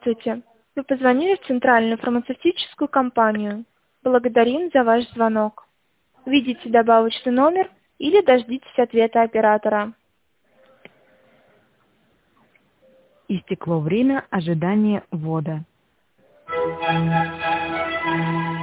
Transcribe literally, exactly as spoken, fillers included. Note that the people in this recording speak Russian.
Здравствуйте. Вы позвонили в Центральную фармацевтическую компанию. Благодарим за ваш звонок. Введите добавочный номер или дождитесь ответа оператора. Истекло время ожидания ввода.